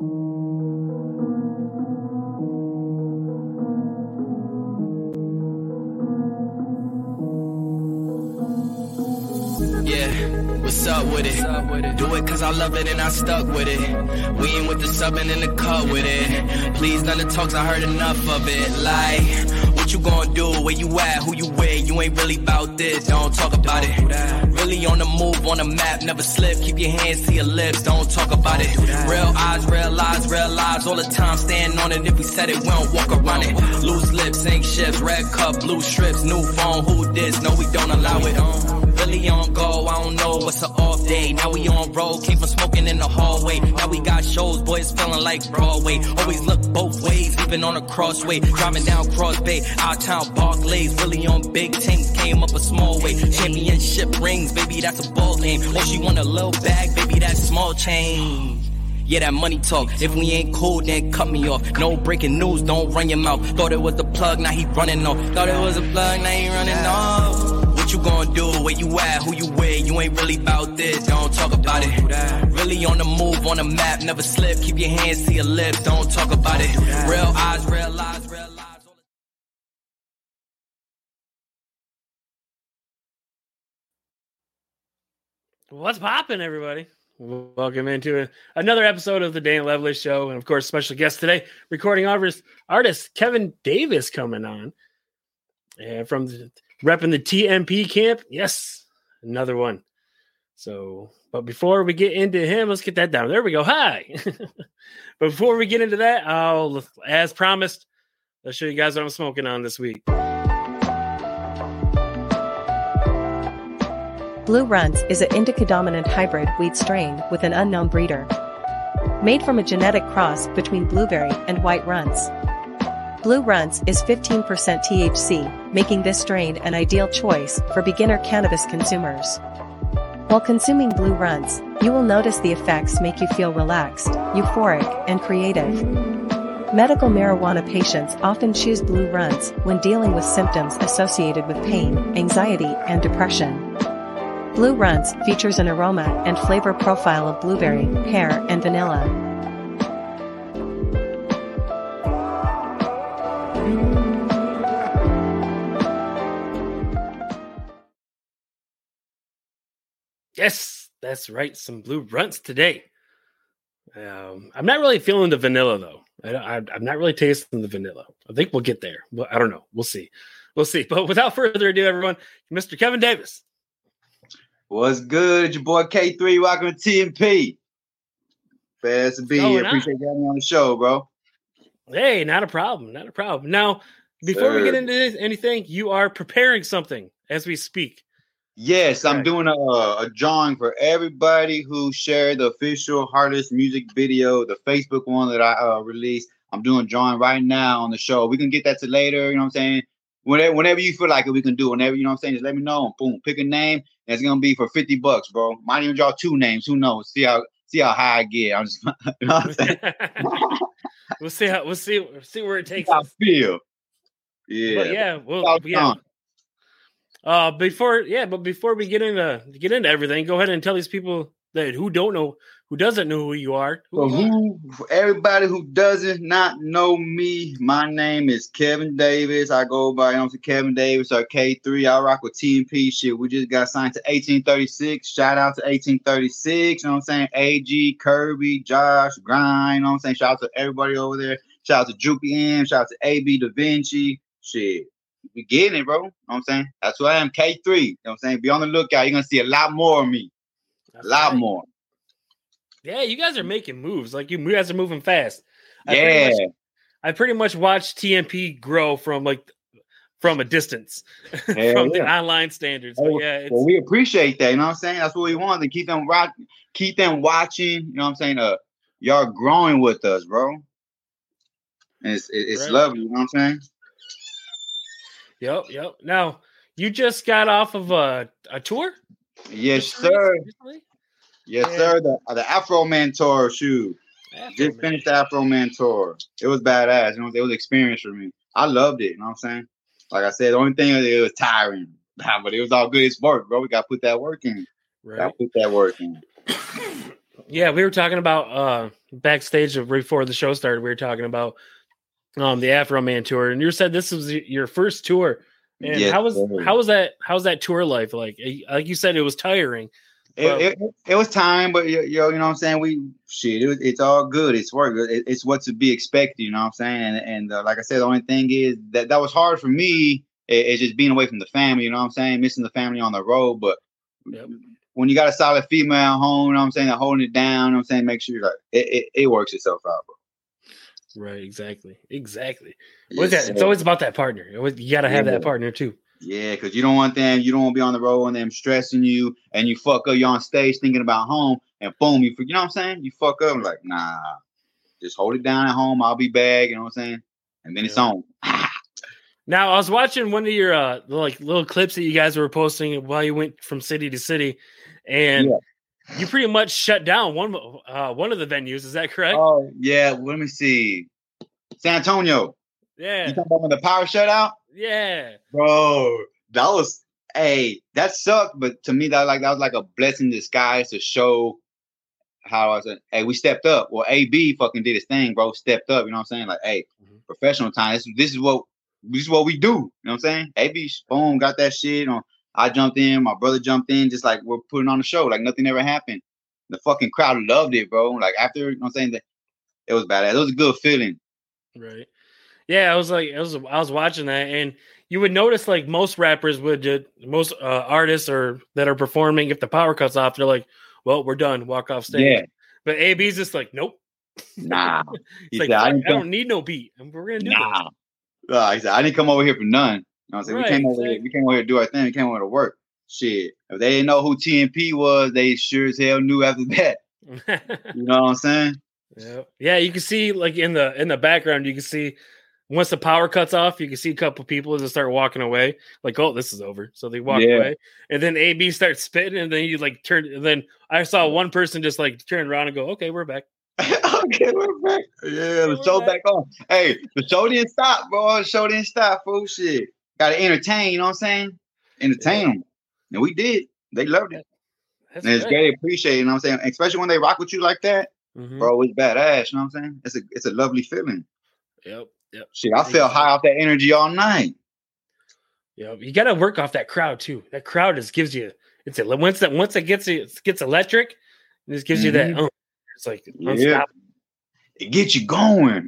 What's up with it? Do it cause I love it and I stuck with it. We ain't with the subbing in the cut with it. Please none of the talks, I heard enough of it. Like, what you gonna do? Where you at? Who you with? You ain't really about this, don't talk about it. Really on the move, on the map, never slip. Keep your hands to your lips, don't talk about it. Real eyes, real lies all the time. Stand on it, if we said it, we don't walk around it. Loose lips, ain't shifts, red cup, blue strips, new phone, who this? No, we don't allow it. Really on go, I don't know what's an off day. Now we on road, came from smoking in the hallway. Now we got shows, boys feeling like Broadway. Always look both ways, even on a crossway. Driving down Cross Bay, out town Barclays. Really on big things, came up a small way. Championship rings, baby, that's a ball game. Oh, she want a little bag, baby, that's small change. Yeah, that money talk. If we ain't cool, then cut me off. No breaking news, don't run your mouth. Thought it was the plug, now he running off. Thought it was a plug, now he running off. What you gonna do? Where you at? Who you with? You ain't really about this, don't talk about it. Really on the move, on the map, never slip. Keep your hands to your lips, don't talk about it. Real eyes, real lies, real lies. What's poppin', everybody? Welcome into another episode of the Dane Levelers Show. And of course, special guest today, recording artist Kevin Davis coming on. And from repping the TMP camp. Yes, another one. So, but before we get into him, let's get that down. There we go. Hi. But before we get into that, as promised, let's show you guys what I'm smoking on this week. Blue Runts is an indica-dominant hybrid wheat strain with an unknown breeder. Made from a genetic cross between blueberry and white runts. Blue Runts is 15% THC, making this strain an ideal choice for beginner cannabis consumers. While consuming Blue Runts, you will notice the effects make you feel relaxed, euphoric, and creative. Medical marijuana patients often choose Blue Runts when dealing with symptoms associated with pain, anxiety, and depression. Blue Runts features an aroma and flavor profile of blueberry, pear, and vanilla. Yes, that's right. Some Blue Runts today. I'm not really feeling the vanilla, though. I'm not really tasting the vanilla. I think we'll get there. But I don't know. We'll see. But without further ado, everyone, Mr. Kevin Davis. What's good? It's your boy K3. Welcome to TMP. Fast to be here. Appreciate you having me on the show, bro. Hey, not a problem. Now, before we get into anything, you are preparing something as we speak. Yes, I'm doing a drawing for everybody who shared the official Heartless music video, the Facebook one that I released. I'm doing a drawing right now on the show. We can get that to later, you know what I'm saying? Whenever you feel like it, we can do it. Whenever, you know what I'm saying, just let me know. Boom, pick a name. And it's gonna be for $50, bro. Might even draw two names. Who knows? See how high I get. I'm just, you know what I'm saying? we'll see where it takes us. I feel. Yeah. Before we get into everything, go ahead and tell these people that who doesn't know who you are. For everybody who doesn't not know me, my name is Kevin Davis. I go by Kevin Davis or K3. I rock with TMP shit. We just got signed to 1836. Shout out to 1836. You know what I'm saying? AG, Kirby, Josh, Grind. You know what I'm saying? Shout out to everybody over there. Shout out to Droopy M. Shout out to AB Da Vinci. Shit. We getting it, bro. You know what I'm saying? That's who I am, K3. You know what I'm saying? Be on the lookout. You're going to see a lot more of me. That's a lot right. more. Yeah, you guys are making moves. Like, you guys are moving fast. I pretty much watched TMP grow from a distance from the online standards. But well, we appreciate that. You know what I'm saying? That's what we want to keep them watching. You know what I'm saying? Y'all growing with us, bro. And it's right. lovely. You know what I'm saying? Yep. Now, you just got off of a tour? Yes, sir. Recently? Yes, sir. The Afro Man tour shoot. Just finished the Afro Man tour. It was badass. You know, it was an experience for me. I loved it. You know what I'm saying? Like I said, the only thing it was tiring, but it was all good. It's work, bro. We got to put that work in. Right. Got to put that work in. Yeah, we were talking about backstage before the show started. We were talking about the Afro Man tour, and you said this was your first tour. And Yes, how was sir. that tour life like? Like you said, it was tiring. It was time, but you know what I'm saying. It's all good. It's work. It's what to be expected. You know what I'm saying. And like I said, the only thing is that was hard for me. It's just being away from the family. You know what I'm saying, missing the family on the road. But when you got a solid female at home, you know what I'm saying, they're holding it down. You know what I'm saying, make sure like it works itself out, bro. Right, exactly. Yes, that? It's always about that partner. You got to have that partner too. Yeah, because you don't want to be on the road and them stressing you, and you fuck up. You're on stage thinking about home, and boom, you know what I'm saying? You fuck up. I'm like, nah, just hold it down at home. I'll be back. You know what I'm saying? And then it's on. Now, I was watching one of your little clips that you guys were posting while you went from city to city, and you pretty much shut down one of the venues. Is that correct? Oh yeah. Let me see. San Antonio. Yeah. You talking about when the power shut out? Yeah. Bro, that sucked. But to me, that was like a blessing in disguise to show how I said, hey, we stepped up. Well, AB fucking did his thing, bro. Stepped up. You know what I'm saying? Like, hey, professional time. This is what we do. You know what I'm saying? AB, boom, got that shit. I jumped in. My brother jumped in. Just like we're putting on the show. Like nothing ever happened. The fucking crowd loved it, bro. Like after, you know what I'm saying? That it was badass. It was a good feeling. Right. Yeah, I was watching that, and you would notice like most rappers most artists that are performing, if the power cuts off, they're like, well, we're done, walk off stage. Yeah. But AB's just like, nope. Nah. It's like, I don't need no beat. We're gonna do this. He said, I didn't come over here for none. You know what I'm saying? Right, we came over here to do our thing. We came over to work. Shit. If they didn't know who TMP was, they sure as hell knew after that. You know what I'm saying? Yeah, you can see like in the background, you can see once the power cuts off, you can see a couple people just start walking away. Like, oh, this is over. So they walk away. And then AB starts spitting, and then you like turn. And then I saw one person just like turn around and go, okay, we're back. Okay, we're back. Yeah, the show back on. Hey, the show didn't stop, bro. The show didn't stop, fool. Shit. Gotta entertain, you know what I'm saying? Entertain them. And we did. They loved it. And it's great appreciated, you know what I'm saying? Especially when they rock with you like that. Bro, it's badass, you know what I'm saying? It's a lovely feeling. Yep. Shit, I felt high off that energy all night. Yeah, you got to work off that crowd too. That crowd just gives you once it gets electric, it just gives you that. It's like unstoppable. It gets you going.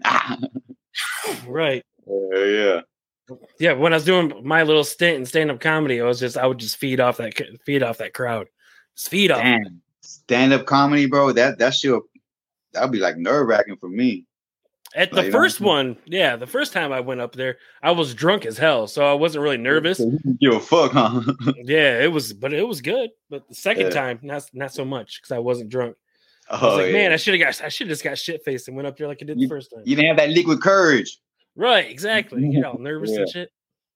Right. Yeah. Yeah. When I was doing my little stint in stand-up comedy, I would just feed off that crowd. Just feed off. Stand-up comedy, bro. That'd be like nerve-wracking for me. At the first one, the first time I went up there, I was drunk as hell, so I wasn't really nervous. You didn't give a fuck, huh? Yeah, it was good. But the second time, not so much because I wasn't drunk. I was like, man, I should have just got shit faced and went up there like I did the first time. You didn't have that liquid courage, right? Exactly. You get all nervous and shit.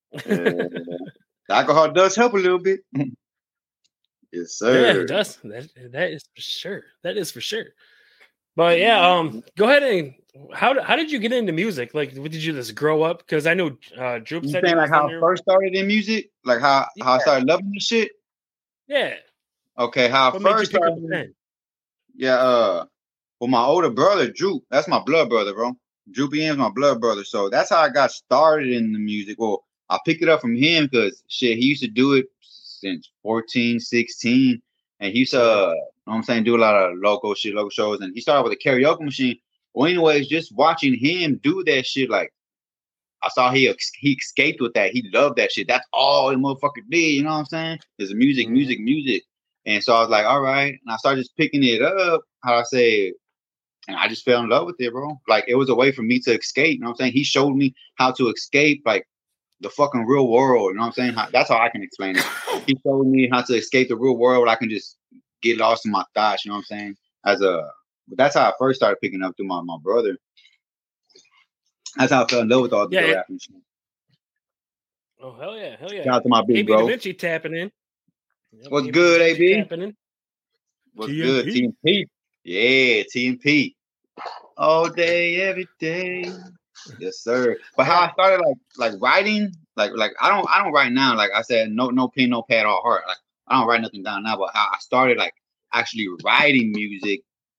Alcohol does help a little bit. Yes, sir. Yeah, it does. That is for sure. That is for sure. But yeah, go ahead and how did you get into music? Like, did you just grow up? Because I know Droop said saying like how I first started in music, like how I started loving this shit. Yeah. Okay, how I first started. Yeah. Well, my older brother Droop, that's my blood brother, bro. Droopy M's my blood brother, so that's how I got started in the music. Well, I picked it up from him because shit, he used to do it since 14, 16, and he used to. You know what I'm saying, do a lot of local shows, and he started with a karaoke machine. Well, anyways, just watching him do that shit, like I saw he escaped with that. He loved that shit. That's all the motherfucker did. You know what I'm saying? There's music. And so I was like, all right. And I started just picking it up. How I say, and I just fell in love with it, bro. Like it was a way for me to escape. You know what I'm saying? He showed me how to escape, like the fucking real world. You know what I'm saying? That's how I can explain it. He showed me how to escape the real world where I can just get lost in my thoughts, you know what I'm saying? But that's how I first started picking up through my brother. That's how I fell in love with all the rap and shit. Oh, hell yeah. Shout out to my big bro. Da Vinci tapping in. What's good, AB? Tapping in. What's good, TMP? Yeah, TMP. All day, every day. Yes, sir. But how I started like writing, like I don't write now. Like I said, no pen, no pad, all heart. Like I don't write nothing down now, but how I started like actually writing music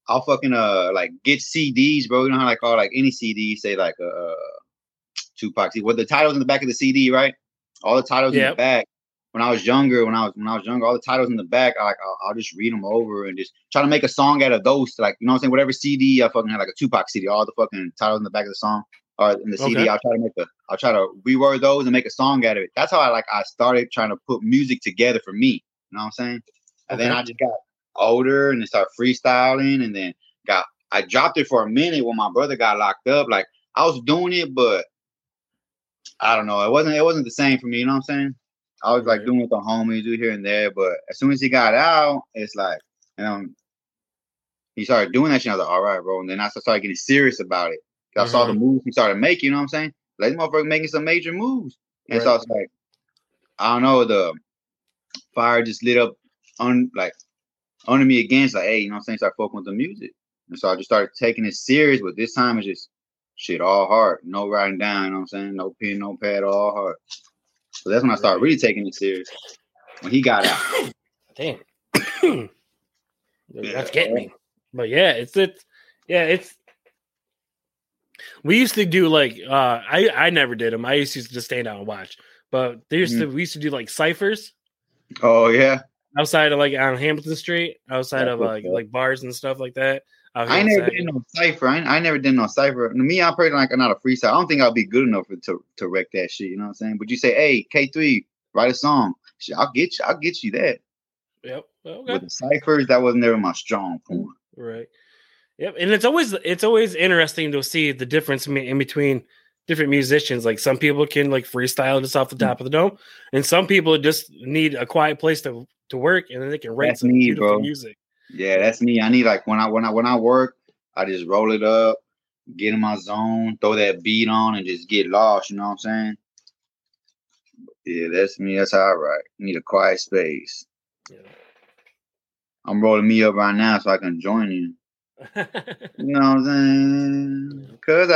I'll fucking like get CDs, bro. You know how like all like any CD say like Tupac. See, what the titles in the back of the CD, right? All the titles in the back. When I was younger, all the titles in the back, I'll just read them over and just try to make a song out of those. Like, you know what I'm saying? Whatever CD I fucking had, like a Tupac CD, all the fucking titles in the back of the song or in the CD, I'll try to reword those and make a song out of it. That's how I started trying to put music together for me. You know what I'm saying? And then I just got older and then started freestyling, and then I dropped it for a minute when my brother got locked up. Like, I was doing it, but I don't know. It wasn't the same for me. You know what I'm saying? I was like doing with the homies, do here and there, but as soon as he got out, it's like, he started doing that shit. I was like, all right, bro. And then I started getting serious about it. I saw the moves he started making. You know what I'm saying? Like, this motherfucker making some major moves, and so I was like, I don't know, the fire just lit up under me again. It's like, hey, you know what I'm saying? Start fucking with the music, and so I just started taking it serious. But this time it's just shit all heart, no writing down. You know what I'm saying? No pen, no pad, all heart. So that's when I started really taking it serious. When he got out. Damn. That's getting me. But yeah, it's we used to do like I never did them. I used to just stand out and watch. But we used to do like ciphers. Oh yeah. Outside of like on Hamilton Street, outside of like bars and stuff like that. I never did no cipher. I never did no cipher. To me, I'm pretty like I'm not a freestyle. I don't think I'll be good enough to wreck that shit. You know what I'm saying? But you say, hey, K3, write a song. Shit, I'll get you that. Yep. Okay. With the ciphers, that was never my strong point. Right. Yep. And it's always interesting to see the difference in between different musicians. Like, some people can like freestyle just off the top of the dome, and some people just need a quiet place to work, and then they can write some beautiful music. Yeah, that's me. I need, like, when I work, I just roll it up, get in my zone, throw that beat on, and just get lost. You know what I'm saying? Yeah, that's me. That's how I write. Need a quiet space. Yeah. I'm rolling me up right now so I can join you. You know what I'm saying? Because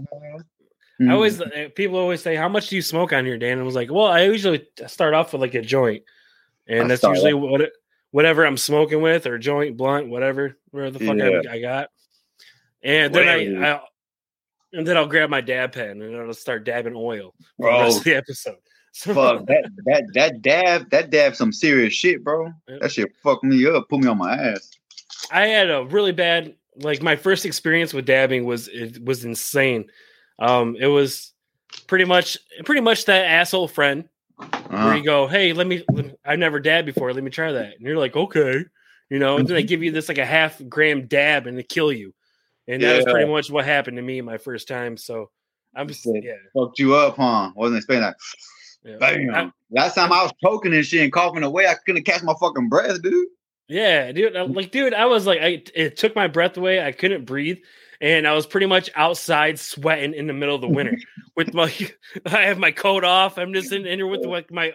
people always say, how much do you smoke on here, Dan? And I was like, well, I usually start off with like a joint, and that's usually whatever I'm smoking with, or joint, blunt, whatever the fuck I got. And then I'll grab my dab pen and I'll start dabbing oil for the rest of the episode. Fuck that dab some serious shit, bro. That shit fucked me up, put me on my ass. I had a really bad, like, my first experience with dabbing was insane. It was pretty much that asshole friend where you go, hey, I've never dabbed before, let me try that, and you're like, okay, you know, and then they give you this like a half gram dab and they kill you, and that was pretty much what happened to me my first time. So I'm just fucked you up, huh? Wasn't expecting that. Bam. Last time I was choking and shit and coughing away, I couldn't catch my fucking breath, dude. Yeah, dude. I was like, it took my breath away. I couldn't breathe. And I was pretty much outside sweating in the middle of the winter with I have my coat off. I'm just in here with like my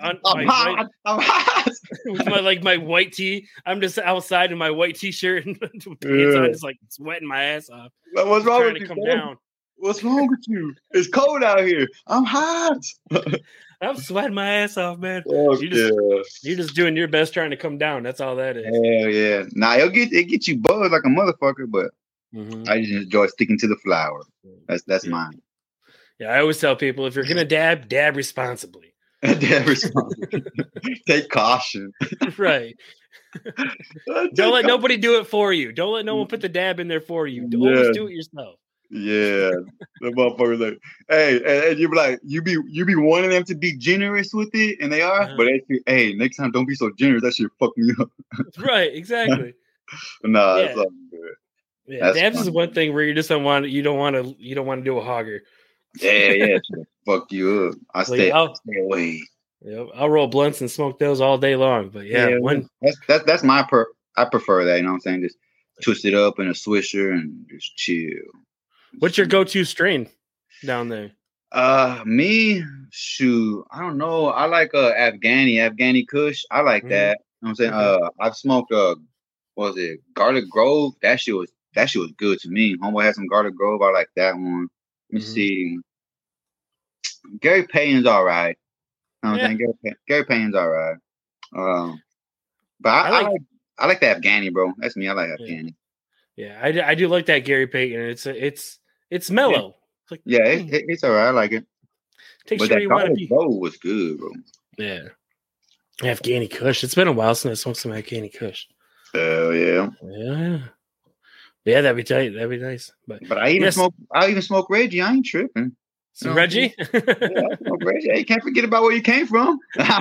white tee. I'm just outside in my white t-shirt and pants on, just like sweating my ass off. What's wrong with you? Come down. What's wrong with you? It's cold out here. I'm hot. I'm sweating my ass off, man. You're just doing your best trying to come down. That's all that is. Hell yeah. Nah, it get you buzzed like a motherfucker, but I just enjoy sticking to the flower. That's mine. Yeah, I always tell people, if you're gonna dab responsibly. Dab responsibly. Take caution. Right. Don't let nobody do it for you. Don't let no one put the dab in there for you. Always do it yourself. Yeah, the motherfuckers like, hey, and you be wanting them to be generous with it, and they are, but hey, next time don't be so generous. That shit fuck me up. Right, exactly. Nah, it's all good. Yeah, dabs is one thing where you just don't want to do a hogger. Yeah, fuck you up. I stay away. Yeah, I'll roll blunts and smoke those all day long. But that's my I prefer that. You know what I'm saying? Just twist it up in a swisher and just chill. What's your go-to strain down there? Me, shoot, I don't know. I like Afghani Kush. I like that. You know what I'm saying? I've smoked what was it? Garlic Grove. That shit was good to me. Homeboy had some Garlic Grove. I like that one. Let me see. Gary Payne's all right. You know what I'm saying? Gary Payne's all right. But I like the Afghani, bro. That's me. I like Afghani. Yeah, I do like that Gary Payton. It's mellow. It's like, Yeah, it's all right. I like it. Takes But you where that you want to College be. Bowl was good, bro. Yeah. Afghani Kush. It's been a while since I smoked some Afghani Kush. Hell yeah. Yeah, that'd be tight. That'd be nice. But I even smoke Reggie. I ain't tripping. So Reggie? Yeah, I smoke Reggie. You can't forget about where you came from.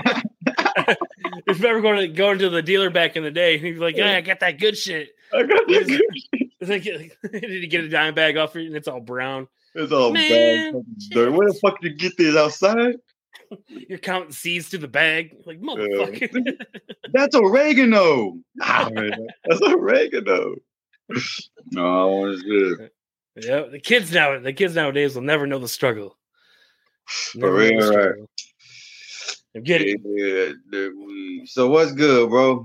If you ever going to the dealer back in the day, he'd be like, "Yeah, I got that good shit." I got that good shit. It's like did you get a dime bag off it and it's all brown? It's all bad. Dirty. Where the fuck did you get this outside? You're counting C's to the bag. Like, motherfucker. That's oregano. That's oregano. No, it's good. Yeah, the kids nowadays will never know the struggle. For real, right? Get it. So what's good, bro?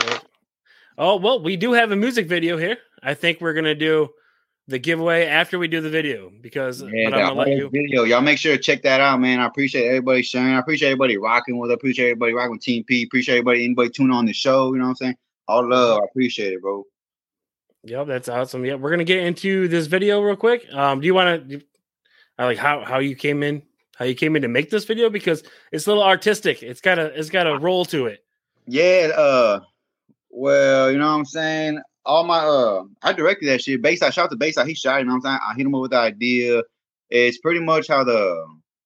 Oh, well, we do have a music video here. I think we're gonna do the giveaway after we do the video because I'm gonna let you. Video. Y'all make sure to check that out, man. I appreciate everybody sharing. I appreciate everybody rocking with us. I appreciate everybody rocking with Team P. Appreciate anybody tuning on the show. You know what I'm saying? All love. I appreciate it, bro. Yep, that's awesome. Yeah, we're gonna get into this video real quick. Do you want to like how you came in? How you came in to make this video because it's a little artistic. It's got a roll to it. Yeah. Well, you know what I'm saying. All my I directed that shit. Bayside, shout out to Bayside. He shot it. You know what I'm saying. I hit him up with the idea. It's pretty much how the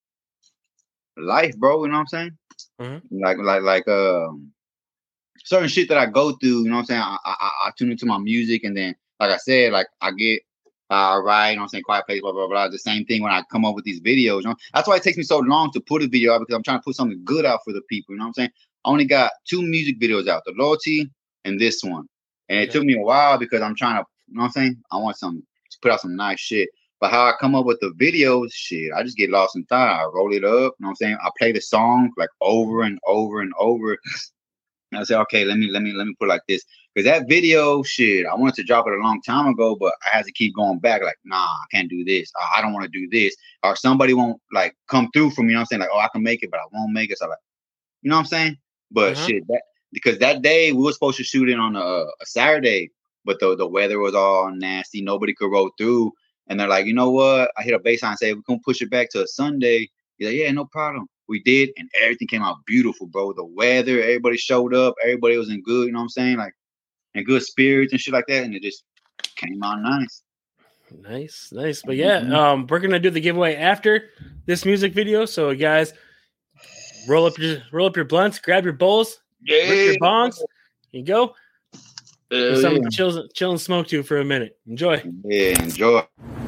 life, bro. You know what I'm saying. Mm-hmm. Like certain shit that I go through. You know what I'm saying. I tune into my music, and then like I said, like I get. Right, you know what I'm saying? Quiet Place, blah, blah, blah. The same thing when I come up with these videos. You know? That's why it takes me so long to put a video out because I'm trying to put something good out for the people. You know what I'm saying? I only got 2 music videos out, the Loyalty and this one. And it took me a while because I'm trying to, you know what I'm saying? I want to put out some nice shit. But how I come up with the videos, shit, I just get lost in thought. I roll it up, you know what I'm saying? I play the song like over and over and over. And I say, okay, let me put it like this. Because that video, shit, I wanted to drop it a long time ago, but I had to keep going back. Like, nah, I can't do this. I don't want to do this. Or somebody won't, like, come through for me. You know what I'm saying? Like, oh, I can make it, but I won't make it. So, like, you know what I'm saying? But, shit, because that day, we were supposed to shoot it on a Saturday, but the weather was all nasty. Nobody could roll through. And they're like, you know what? I hit a baseline and say, we're going to push it back to a Sunday. He's like, yeah, no problem. We did, and everything came out beautiful, bro. The weather, everybody showed up. Everybody was in good, you know what I'm saying? Like, in good spirits and shit like that, and it just came out nice. Nice. But yeah, we're gonna do the giveaway after this music video. So guys, roll up your blunts, grab your bowls, rip your bongs, you go. Something to chill and smoke to for a minute. Enjoy. Yeah, enjoy.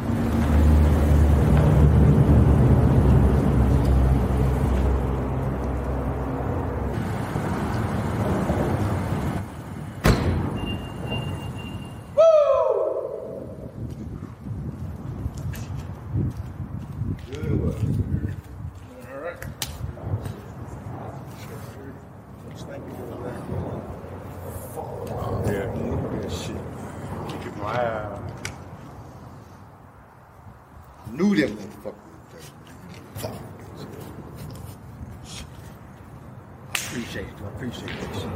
Knew them motherfuckers. Appreciate that shit.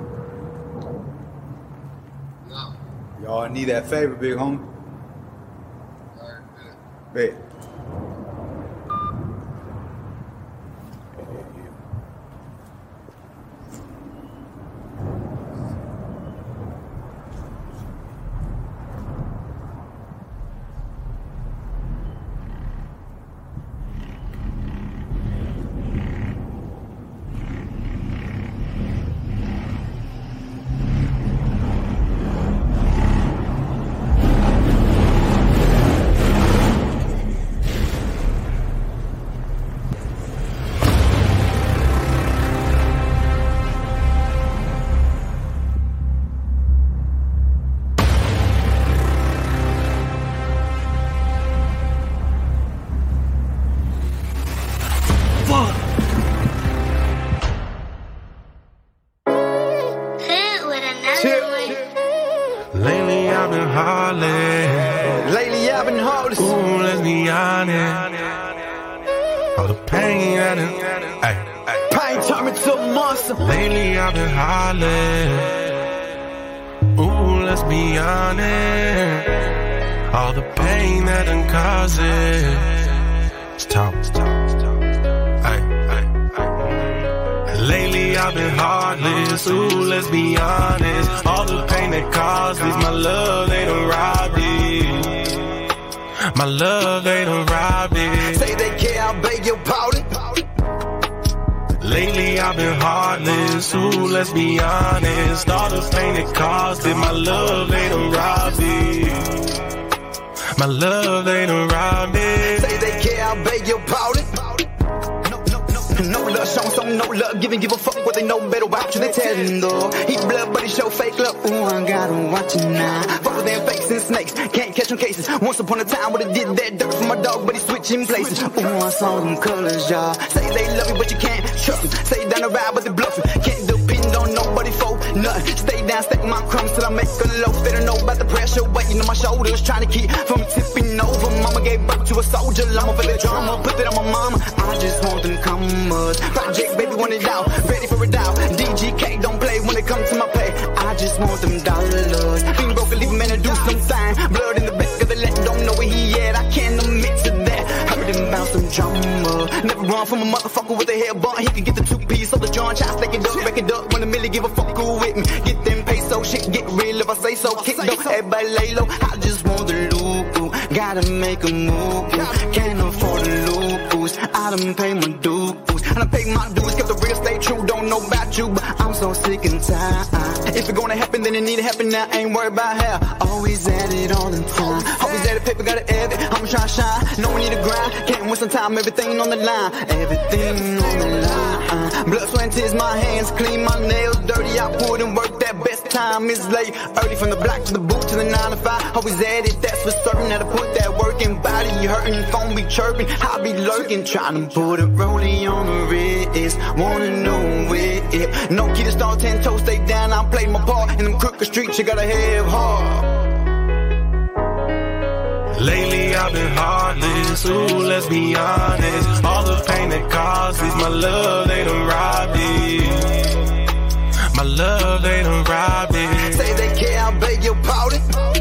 No. Y'all need that favor, big homie. All right, bet. Lately I've been hardest. Ooh, let's be honest. All the pain I done. Pain turned me to a monster. Lately I've been hollering. Ooh, let's be honest. All the pain that done caused it. It's tough. Lately I've been heartless, ooh, let's be honest. All the pain that caused it, my love, they done robbed it. My love, they done robbed it. Say they care, I beg your pardon. Lately I've been heartless, ooh, let's be honest. All the pain that caused it, my love, they done robbed it. My love, they done robbed it. Say they care, I beg your pardon. No love shown, so no love giving, give a fuck what they know better about you, they telling though. He blood, but he show fake love. Ooh, I gotta watch it now. Fuck with them fakes and snakes, can't catch them cases. Once upon a time, would've did that dirt for my dog, but he switching places. Ooh, I saw them colors, y'all. Say they love you, but you can't trust them. Say down the ride, but they bluffing. Can't depend on nobody for nothing. Stay down, stack my crumbs till I make a loaf. They don't know about the pressure weighing on my shoulders, trying to keep from tipping over. Mama gave birth to a soldier, llama for the drama. Put it on my mama. I just want them commas. Projects, baby, want it out. Ready for it out. DGK, don't play when it comes to my pay. I just want them dollars. Being broke, leave him in and do something. Blood in the back of the leg, don't know where he at. I can't admit to that. Heard him about some drama. Never run from a motherfucker with a head bump. He can get the 2-piece, so the John Child, stack it up, break it up. When a million give a fuck who with me. Get them pesos, shit get real if I say so. Kick though, everybody lay low. I just want the loot. Gotta make a move. Can't afford the loot. I done pay my dues. And I pay my dues, kept the real stay true. Don't know about you, but I'm so sick and tired. If it gonna happen, then it need to happen now. Ain't worried about how. Always at it all the time. Always at it, paper gotta have it. I'ma try to shine. No one need to grind. Can't win some time. Everything on the line. Everything on the line. Blood, sweat, and tears, my hands clean, my nails dirty. I put in work. That best time is late. Early from the block to the boot to the 9 to 5. Always at it. That's for certain. That I put that work in. Body hurting, phone be chirping. I be lurking, trying to put a rollie on the wrist. Wanna know it. No key to start 10 toes, stay down. I play my part in them crooked streets. You gotta have heart. Lately I've been heartless, ooh, let's be honest. All the pain that causes my love, they done robbed it. My love, they done robbed it. Say they care, I beg your pardon.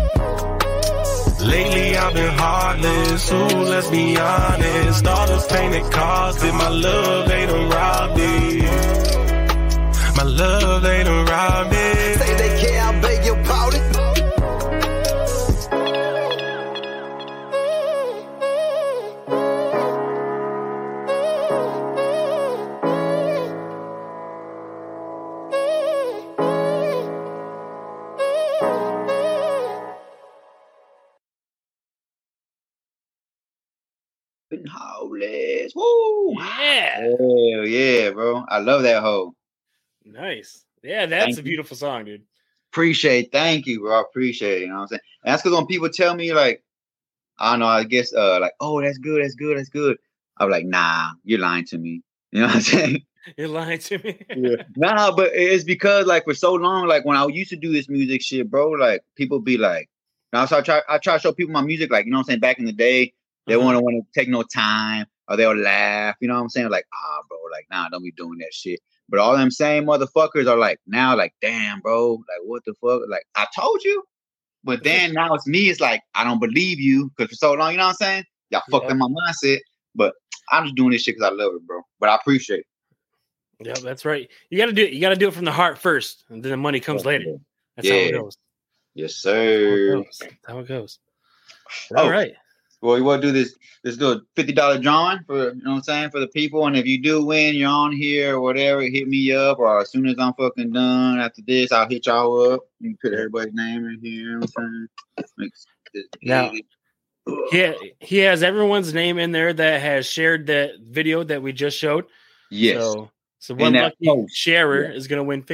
Lately I've been heartless, ooh, let's be honest. All the pain that caused it, my love, they done robbed it. My love, they done robbed it. Say they care, I beg your pardon. Homeless. Woo! Yeah. Hell yeah, bro. I love that hoe. Nice. Yeah, that's Thank a you. beautiful song, dude. Thank you, bro. I appreciate it. You know what I'm saying? And that's because when people tell me, like, I don't know, I guess, like, oh, that's good. I'm like, nah, you're lying to me. You know what I'm saying? You're lying to me. Nah, but it's because, like, for so long, like, when I used to do this music shit, bro, like, people be like, now, so I try to show people my music, like, you know what I'm saying? Back in the day, they want to take no time, or they'll laugh. You know what I'm saying? Like, bro, like, nah, don't be doing that shit. But all them same motherfuckers are like, now, like, damn, bro, like, what the fuck? Like, I told you. But then now it's me. It's like, I don't believe you because for so long, you know what I'm saying? Y'all fucked up my mindset. But I'm just doing this shit because I love it, bro. But I appreciate it. Yeah, that's right. You got to do it. You got to do it from the heart first, and then the money comes later. That's how it goes. Yes, sir. That's how it goes. All right. Well, you want to do this? Let's do a $50 drawing for, you know what I'm saying, for the people. And if you do win, you're on here or whatever, hit me up. Or as soon as I'm fucking done after this, I'll hit y'all up. You can put everybody's name in here. You know what I'm saying? Now, he has everyone's name in there that has shared that video that we just showed. Yes. So one lucky sharer is going to win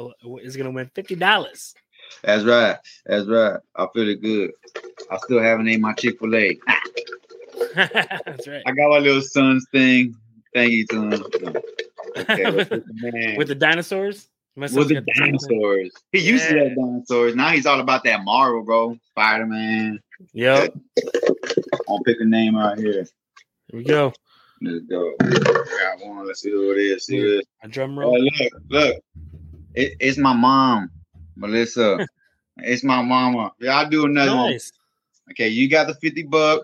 $50. That's right. I feel it good. I still haven't ate my Chick-fil-A. That's right. I got my little son's thing. Thank you to him. Okay, with the dinosaurs? With the dinosaurs. He used to have dinosaurs. Now he's all about that Marvel, bro. Spider-Man. Yep. I'll pick a name out here. Here we go. Let's go. I got one. Let's see who it is. See this. A drum roll. Look. It's my mom, Melissa. It's my mama. Yeah, I'll do another one. Nice. Okay, you got the $50.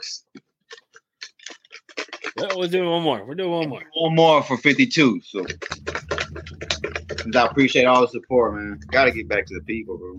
Well, we're doing one more. We're doing one more. One more for 52. So I appreciate all the support, man. Gotta get back to the people, bro.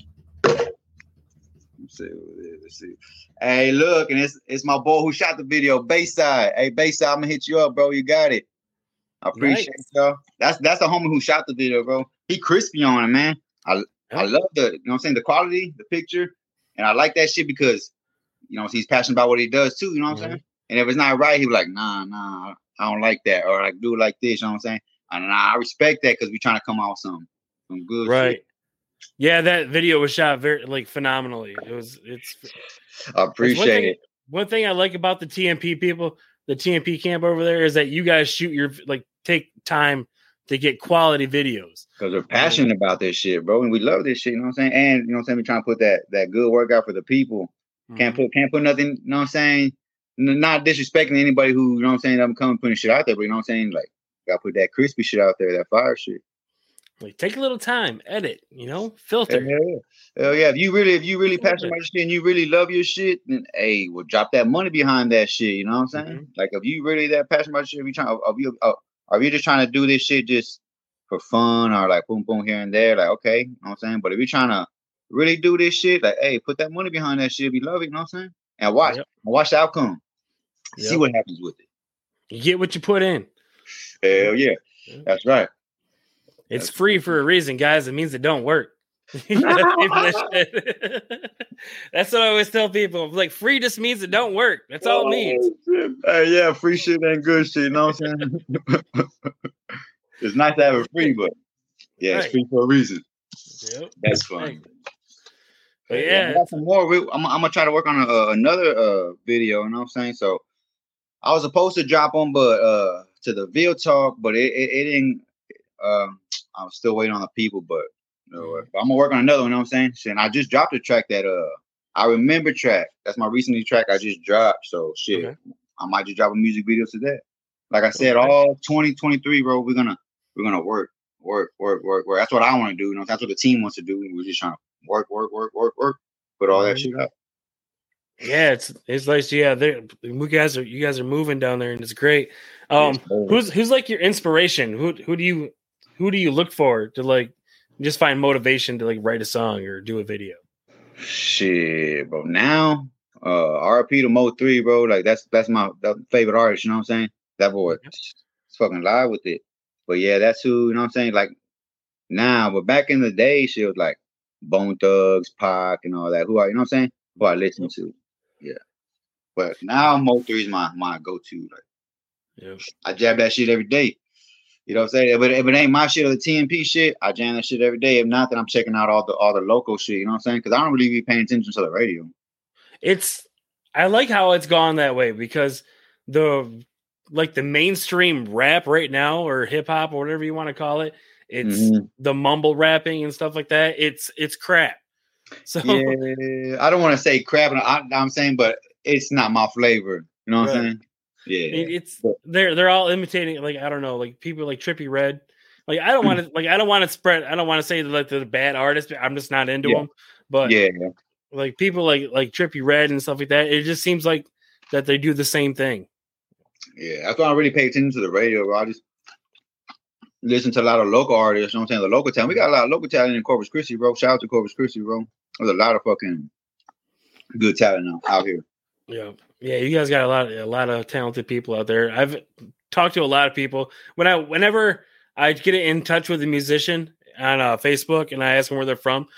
Let's see. Hey, look, and it's my boy who shot the video, Bayside. Hey, Bayside, I'm gonna hit you up, bro. You got it. I appreciate y'all. That's the homie who shot the video, bro. He crispy on it, man. I love the, you know what I'm saying, the quality, the picture, and I like that shit because, you know, he's passionate about what he does too, you know what I'm saying? And if it's not right, he be like, nah, I don't like that, or like do it like this, you know what I'm saying? And I respect that because we're trying to come out with some good shit. Yeah, that video was shot very phenomenally. I appreciate it. One thing I like about the TMP people, the TMP camp over there, is that you guys take time to get quality videos. Because we're passionate about this shit, bro. And we love this shit, you know what I'm saying? And you know what I'm saying, we're trying to put that good work out for the people. Can't put nothing, you know what I'm saying? Not disrespecting anybody who, you know what I'm saying, I'm coming putting shit out there, but you know what I'm saying? Like, gotta put that crispy shit out there, that fire shit. Like, take a little time, edit, filter. Hell yeah. If you really passionate about your shit and you really love your shit, then hey, we'll drop that money behind that shit. You know what I'm saying? Like, if you really that passionate about your shit, are you just trying to do this shit just for fun or like boom boom here and there? Like, okay, you know what I'm saying? But if you're trying to really do this shit, like, hey, put that money behind that shit. We love it, you know what I'm saying? And watch the outcome. See what happens with it. You get what you put in. Hell yeah. That's right. It's free for a reason, guys. It means it don't work. That's what I always tell people. Like, free just means it don't work. That's all it means. Hey, yeah, free shit ain't good shit. You know what I'm saying? It's nice to have it free, but yeah, it's free for a reason. Yep. That's fun. Right. But yeah, I got some more. I'm gonna try to work on another video. You know what I'm saying? So I was supposed to drop them, but to the Ville Talk, but it didn't. I'm still waiting on the people, but I'm gonna work on another one. You know what I'm saying? And I just dropped a track that I remember track. That's my recently track I just dropped. So shit, I might just drop a music video to that. Like I said, all 2023, bro. We're gonna work. That's what I want to do. You know, that's what the team wants to do. We're just trying to work. Put all that shit up. Yeah, it's like you guys are moving down there, and it's great. Who's like your inspiration? Who do you look for to like just find motivation to like write a song or do a video? Shit, bro. Now, RP to Mo 3, bro. Like that's my favorite artist. You know what I'm saying? That boy, it's fucking live with it. But yeah, that's who. You know what I'm saying? Like now, but back in the day, she was like Bone Thugs, Pac, and all that. You know what I'm saying? Who I listen to. Yeah. But now Mo 3 is my go-to. Like, I jab that shit every day. You know what I'm saying? If it ain't my shit or the TMP shit, I jam that shit every day. If not, then I'm checking out all the local shit. You know what I'm saying? Because I don't really be paying attention to the radio. I like how it's gone that way because the mainstream rap right now or hip hop or whatever you want to call it, it's the mumble rapping and stuff like that. It's crap. So yeah, I don't want to say crap. I'm saying, but it's not my flavor. You know what I'm saying? Yeah, they're all imitating. Like I don't know, like people like Trippie Redd. Like I don't want to spread. I don't want to say like the bad artist. I'm just not into them. But like people like Trippie Redd and stuff like that. It just seems like that they do the same thing. Yeah, that's why I really pay attention to the radio. Bro. I just listen to a lot of local artists. You know what I'm saying? The local talent. We got a lot of local talent in Corpus Christi, bro. Shout out to Corpus Christi, bro. There's a lot of fucking good talent out here. Yeah, you guys got a lot of talented people out there. I've talked to a lot of people. Whenever I get in touch with a musician on Facebook and I ask them where they're from,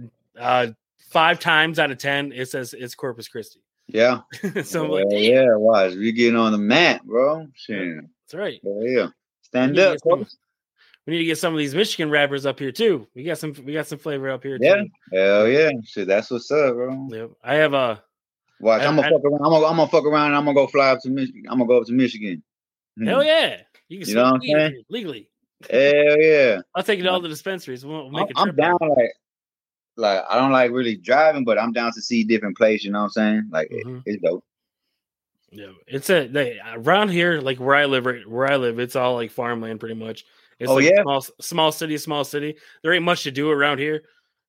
5 times out of 10 it says it's Corpus Christi. Yeah. So I'm like, watch, we getting on the map, bro. Shit. That's right. Yeah. Stand up. We need to get some of these Michigan rappers up here too. We got some flavor up here too. Too. Hell yeah. Shit, that's what's up, bro. Yep. I have a watch. I'm gonna fuck around. I'm gonna fuck around and I'm gonna go fly up to Michigan. I'm gonna go up to Michigan. Hell yeah. You know what I'm saying? Legally. Hell yeah. I'll take it to all the dispensaries. We'll make I'm down like I don't like really driving, but I'm down to see different places, you know what I'm saying? Like it's dope. Yeah, it's around here, like where I live, it's all like farmland pretty much. It's small city. There ain't much to do around here.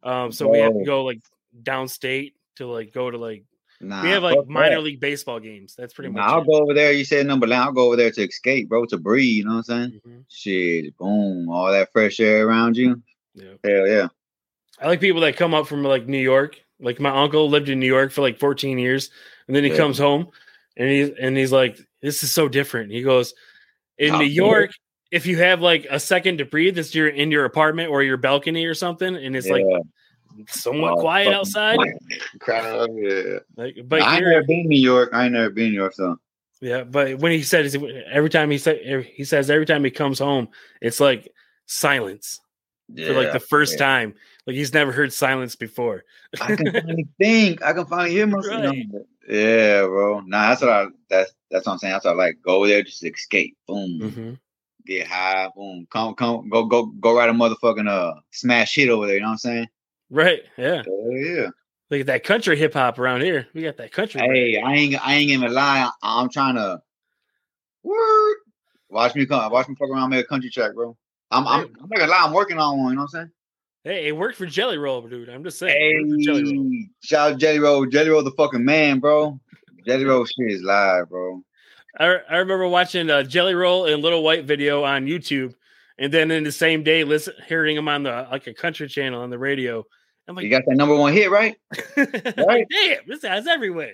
So we have to go like downstate to like go to like Nah, we have like fuck minor that. league baseball games. That's pretty Nah, much I'll it. go over there. You said Numberland. I'll go over there to escape, bro, to breathe. You know what I'm saying? Mhm. Shit, boom, all that fresh air around you. Yeah. Hell yeah. I like people that come up from like New York. Like my uncle lived in New York for like 14 years, and then he Yeah. comes home, and he's like, "This is so different." He goes, "In Nah, New for York, if you have like a second to breathe, it's in your apartment or your balcony or something, and it's like somewhat quiet fucking outside." crowd, yeah. Like, but I ain't here, never been to New York. I ain't never been to New York, so yeah. But when he said every time he says every time he comes home, it's like silence for like the first time. Like he's never heard silence before. I can finally think. I can finally hear myself. Right. Yeah, bro. Nah, that's what I'm saying. That's what I like. Go over there, just escape. Boom. Mm-hmm. Get high. Boom. Come. Go right a motherfucking smash hit over there. You know what I'm saying? Right. Yeah. Yeah. Look at that country hip hop around here. We got that country. Hey, I ain't gonna lie. I'm trying to word. Watch me fuck around and make a country track, bro. I'm not gonna lie, I'm working on one, you know what I'm saying? Hey, it worked for Jelly Roll, dude. I'm just saying. Hey, shout out Jelly Roll. Jelly Roll the fucking man, bro. Jelly Roll shit is live, bro. I remember watching Jelly Roll and Little White video on YouTube, and then in the same day, hearing him on the like a country channel on the radio. I'm like, you got that #1 hit, right? Like, damn, this guy's everywhere.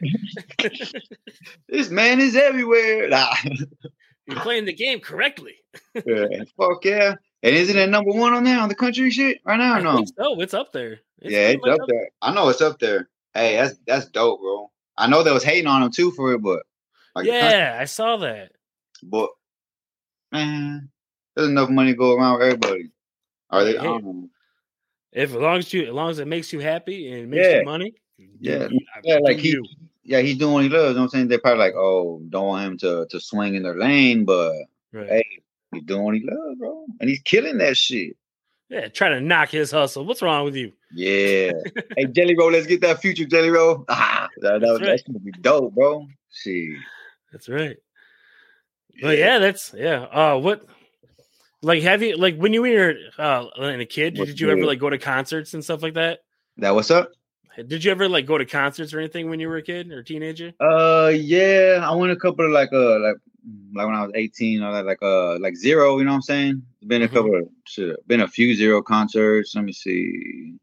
This man is everywhere. Nah. You're playing the game correctly. Yeah, fuck yeah. And isn't it #1 on there on the country shit right now? Or no? I think so. It's up there. It's up there. I know it's up there. Hey, that's dope, bro. I know they was hating on him too for it, but like, yeah, I saw that. But man, there's enough money to go around for everybody. Are they? Hey, I don't know. as long as it makes you happy and makes you money. Yeah, like he's doing what he loves. You know what I'm saying? They're probably like, oh, don't want him to swing in their lane, but hey, he's doing what he loves, bro, and he's killing that shit. Yeah, trying to knock his hustle. What's wrong with you? Yeah. Hey, Jelly Roll, let's get that future, Jelly Roll. That's gonna be dope, bro. Shit. That's right. But yeah. What? Like, have you like when you were a kid? Did you ever like go to concerts and stuff like that? That what's up? Did you ever like go to concerts or anything when you were a kid or teenager? Yeah, I went a couple of like when I was 18 or like Zero, you know what I'm saying? Been a couple of been a few Zero concerts. Let me see.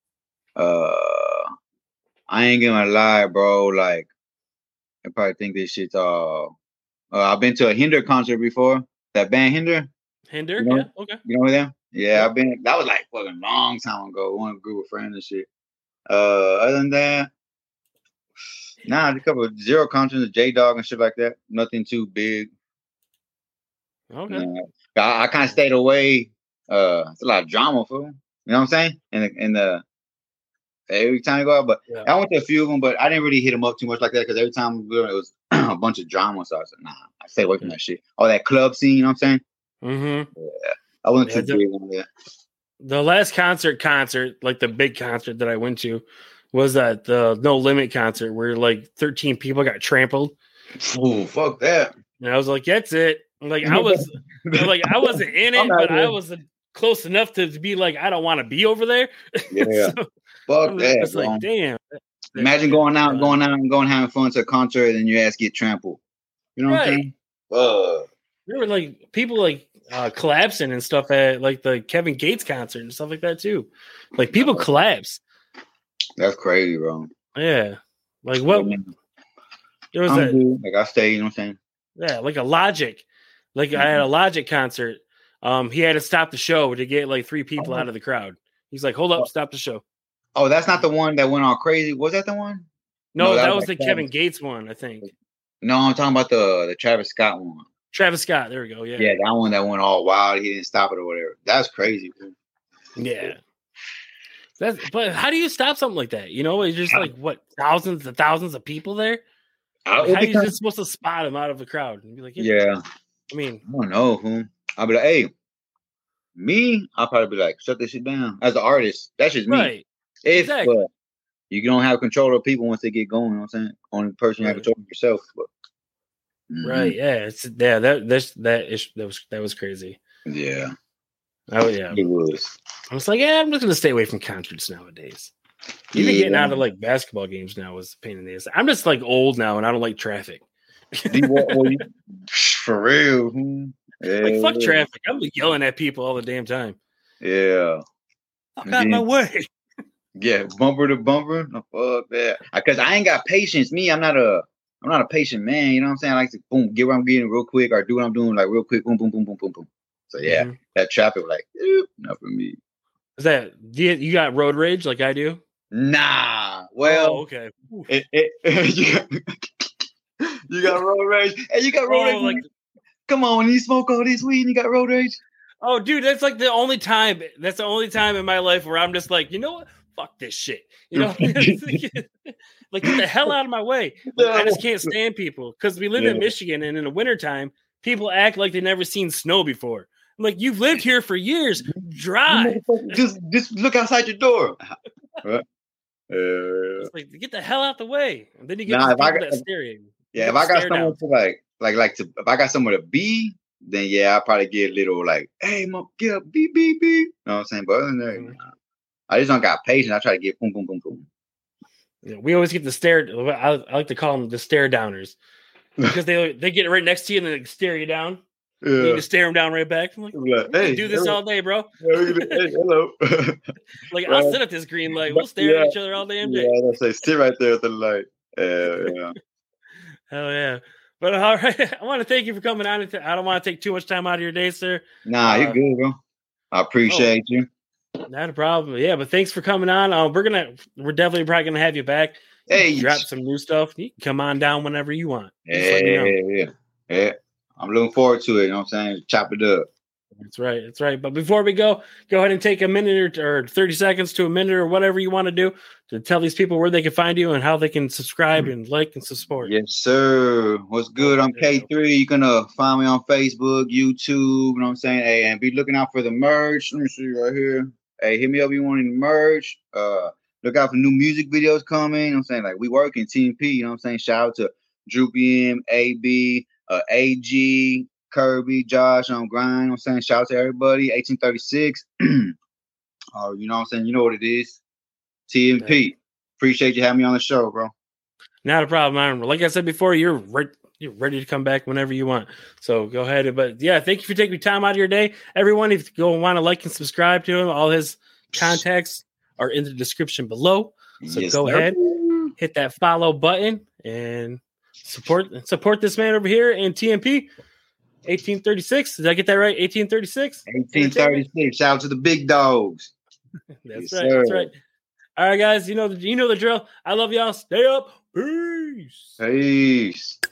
I ain't gonna lie, bro. Like, I probably think this shit's I've been to a Hinder concert before. That band Hinder. Hinder, you know, yeah, okay. You know them? Yeah, I've been. That was like fucking long time ago. One group of friends and shit. Other than that, a couple of Zero concerts, J Dog and shit like that. Nothing too big. Okay. I kind of stayed away. It's a lot of drama for them. You know what I'm saying? And every time I go out, but I went to a few of them, but I didn't really hit them up too much like that because every time it was a bunch of drama. So I was like, I stay away from that shit. All that club scene, you know what I'm saying? Mm-hmm. Yeah, I wasn't too big on that. The last concert, like the big concert that I went to, was that the No Limit concert where like 13 people got trampled. Oh, fuck that! And I was like, that's it. Like I wasn't in it, but I was close enough to be like, I don't want to be over there. Yeah, so, fuck that. It's like, damn. Imagine going out and having fun to a concert and your ass get trampled. You know what I'm saying? There were like people like collapsing and stuff at like the Kevin Gates concert and stuff like that too. Like people collapse. That's crazy, bro. Yeah. Like what? There was like I stayed, you know what I'm saying? Yeah, like a Logic. Like I had a Logic concert. He had to stop the show to get like 3 people out of the crowd. He's like, hold up, stop the show. Oh, that's not the one that went all crazy. Was that the one? No, that was like the Kevin Gates one, I think. No, I'm talking about the Travis Scott one. Travis Scott, there we go. Yeah. Yeah, that one that went all wild. He didn't stop it or whatever. That's crazy, bro. Yeah. But how do you stop something like that? You know, it's just like what, thousands and thousands of people there? How are you just supposed to spot him out of the crowd and be like, yeah. I mean, I don't know. I'll be like, hey, I'll probably be like, shut this shit down. As an artist, that's just me. Right. But you don't have control of people once they get going. You know what I'm saying? Only person you have control of yourself. But, right. Yeah. That was crazy. Yeah. Oh yeah. It was. I was like, yeah, I'm just gonna stay away from concerts nowadays. Even getting out of like basketball games now is a pain in the ass. I'm just like old now and I don't like traffic. For real. Yeah. Like fuck traffic. I'm yelling at people all the damn time. Yeah. Fuck out of my way. Yeah, bumper to bumper. No, fuck that. Because I ain't got patience. I'm not a patient man. You know what I'm saying? I like to boom, get where I'm getting real quick, or do what I'm doing like real quick. Boom, boom, boom, boom, boom, boom. So yeah, that traffic like not for me. Is that you got road rage like I do? Nah. Well, okay. You got road rage. Hey, you got road rage. Like, come on, you smoke all this weed and you got road rage. Oh, dude, that's like the only time. That's the only time in my life where I'm just like, you know what? Fuck this shit. You know, like get the hell out of my way. Like, I just can't stand people because we live in Michigan, and in the wintertime, people act like they've never seen snow before. I'm like, you've lived here for years. Drive. Just look outside your door. Right? Like, get the hell out the way. And then you get that staring. Yeah, if I got someone to like if I got somewhere to be, then yeah, I'll probably get a little like, hey, get up, beep, beep, beep. You know what I'm saying? But other than that, I just don't got patience. I try to get boom, boom, boom, boom. Yeah, we always get the stare. I like to call them the stare downers because they get right next to you and they stare you down. Yeah. You just stare them down right back. I'm like, hey, do this all day, bro. Hey, hello. Like, right. I'll sit at this green light. We'll stare at each other all damn day. Yeah, I say sit right there at the light. Yeah. Hell yeah. But all right, I want to thank you for coming on. I don't want to take too much time out of your day, sir. Nah, you're good, bro. I appreciate you. Not a problem. Yeah, but thanks for coming on. We're definitely probably gonna have you back. Hey, drop some new stuff. You can come on down whenever you want. Yeah. I'm looking forward to it. You know what I'm saying? Chop it up. That's right. But before we go ahead and take a minute or 30 seconds to a minute or whatever you want to do to tell these people where they can find you and how they can subscribe and like and support. Yes, sir. What's good? I'm K3. You're going to find me on Facebook, YouTube. You know what I'm saying? Hey, and be looking out for the merch. Let me see right here. Hey, hit me up if you want any merch. Look out for new music videos coming. You know what I'm saying? Like, we work in TMP. You know what I'm saying? Shout out to Droopy M, AB, AG, Kirby, Josh on Grind. You know what I'm saying? Shout out to everybody. 1836. You know what I'm saying? You know what it is. TMP. Appreciate you having me on the show, bro. Not a problem, Aaron. Like I said before, you're ready to come back whenever you want. So go ahead. But yeah, thank you for taking time out of your day. Everyone, if you want to like and subscribe to him, all his contacts are in the description below. So go ahead, hit that follow button and support this man over here in TMP. 1836. Did I get that right? 1836? 1836. Shout out to the big dogs. That's right. That's right. All right, guys. You know the drill. I love y'all. Stay up. Peace. Peace.